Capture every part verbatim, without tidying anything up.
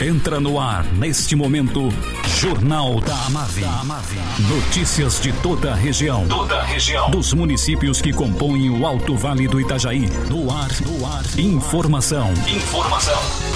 Entra no ar, neste momento, Jornal da Amave. Notícias de toda a região. Toda a região. Dos municípios que compõem o Alto Vale do Itajaí. No ar, no ar. Informação. Informação.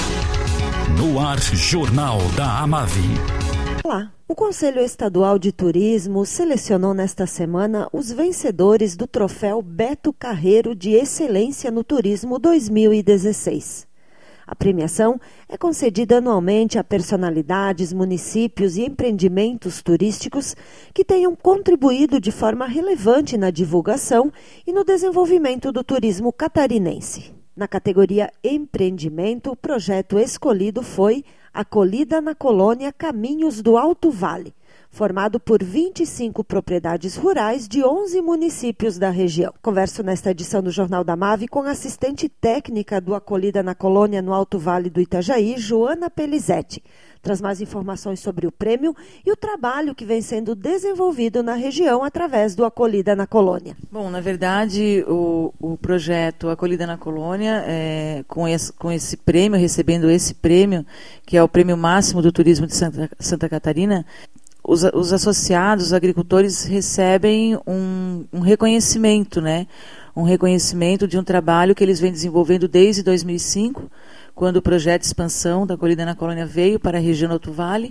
No ar, Jornal da Amave. Olá. O Conselho Estadual de Turismo selecionou nesta semana os vencedores do troféu Beto Carreiro de Excelência no Turismo dois mil e dezesseis. A premiação é concedida anualmente a personalidades, municípios e empreendimentos turísticos que tenham contribuído de forma relevante na divulgação e no desenvolvimento do turismo catarinense. Na categoria Empreendimento, o projeto escolhido foi Acolhida na Colônia Caminhos do Alto Vale, formado por vinte e cinco propriedades rurais de onze municípios da região. Converso nesta edição do Jornal da Amave com a assistente técnica do Acolhida na Colônia no Alto Vale do Itajaí, Joana Pelizete. Traz mais informações sobre o prêmio e o trabalho que vem sendo desenvolvido na região através do Acolhida na Colônia. Bom, na verdade, o, o projeto Acolhida na Colônia, é, com, esse, com esse prêmio, recebendo esse prêmio, que é o prêmio máximo do turismo de Santa, Santa Catarina, Os, os associados, os agricultores, recebem um, um reconhecimento, né? Um reconhecimento de um trabalho que eles vêm desenvolvendo desde dois mil e cinco, quando o projeto de expansão da Acolhida na Colônia veio para a região do Alto Vale.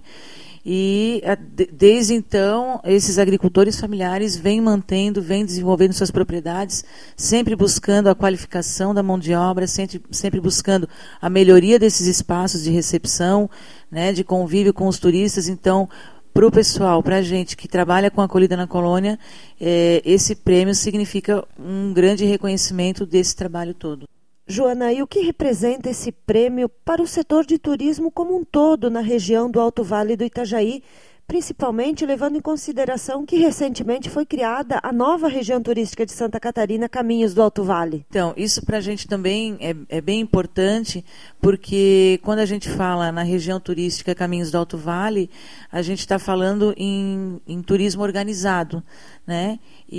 E a, de, desde então, esses agricultores familiares vêm mantendo, vêm desenvolvendo suas propriedades, sempre buscando a qualificação da mão de obra, sempre, sempre buscando a melhoria desses espaços de recepção, né? De convívio com os turistas. Então, para o pessoal, para a gente que trabalha com a Acolhida na Colônia, eh, esse prêmio significa um grande reconhecimento desse trabalho todo. Joana, e o que representa esse prêmio para o setor de turismo como um todo na região do Alto Vale do Itajaí, principalmente levando em consideração que recentemente foi criada a nova região turística de Santa Catarina, Caminhos do Alto Vale? Então, isso para a gente também é, é bem importante, porque quando a gente fala na região turística Caminhos do Alto Vale, a gente está falando em, em turismo organizado, né?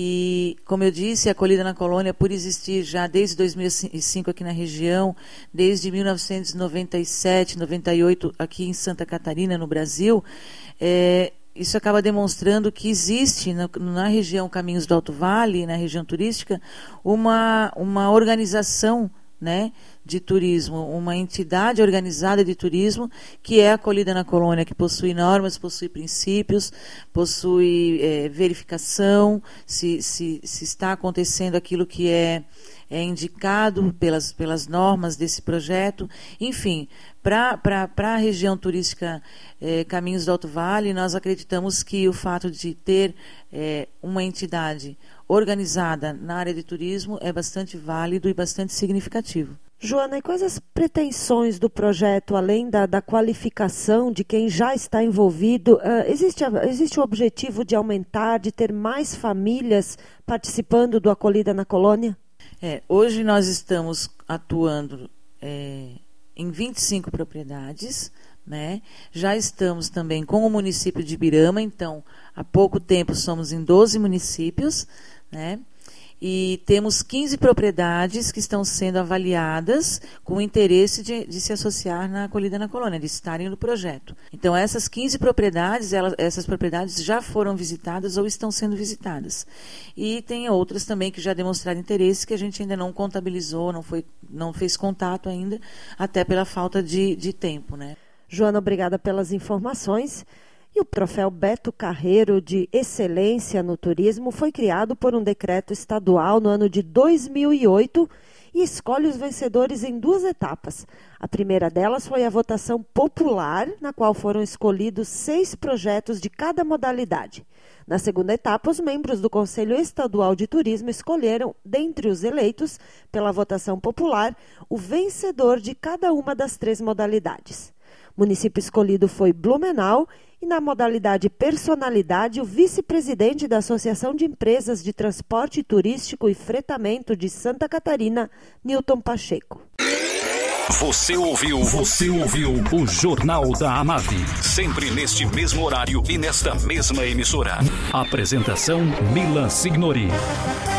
E, como eu disse, a Acolhida na Colônia, por existir já desde dois mil e cinco aqui na região, desde mil novecentos e noventa e sete, noventa e oito aqui em Santa Catarina, no Brasil, é, isso acaba demonstrando que existe na, na região Caminhos do Alto Vale, na região turística, uma, uma organização, né, de turismo, uma entidade organizada de turismo que é a Acolhida na Colônia, que possui normas, possui princípios, possui é, verificação, se, se, se está acontecendo aquilo que é, é indicado pelas, pelas normas desse projeto. Enfim, para a região turística é, Caminhos do Alto Vale, nós acreditamos que o fato de ter é, uma entidade organizada na área de turismo é bastante válido e bastante significativo. Joana, e quais as pretensões do projeto, além da, da qualificação de quem já está envolvido? Uh, existe, existe o objetivo de aumentar, de ter mais famílias participando do Acolhida na Colônia? É, hoje nós estamos atuando é, em vinte e cinco propriedades, né? Já estamos também com o município de Ibirama, então há pouco tempo somos em doze municípios, né? E temos quinze propriedades que estão sendo avaliadas com o interesse de, de se associar na Acolhida na Colônia, de estarem no projeto. Então, essas quinze propriedades, elas, essas propriedades já foram visitadas ou estão sendo visitadas. E tem outras também que já demonstraram interesse, que a gente ainda não contabilizou, não, foi, não fez contato ainda, até pela falta de, de tempo, né? Joana, obrigada pelas informações. E o troféu Beto Carreiro de Excelência no Turismo foi criado por um decreto estadual no ano de dois mil e oito e escolhe os vencedores em duas etapas. A primeira delas foi a votação popular, na qual foram escolhidos seis projetos de cada modalidade. Na segunda etapa, os membros do Conselho Estadual de Turismo escolheram, dentre os eleitos, pela votação popular, o vencedor de cada uma das três modalidades. O município escolhido foi Blumenau e, na modalidade personalidade, o vice-presidente da Associação de Empresas de Transporte Turístico e Fretamento de Santa Catarina, Nilton Pacheco. Você ouviu, você ouviu o Jornal da Amave, sempre neste mesmo horário e nesta mesma emissora. Apresentação Mila Signori.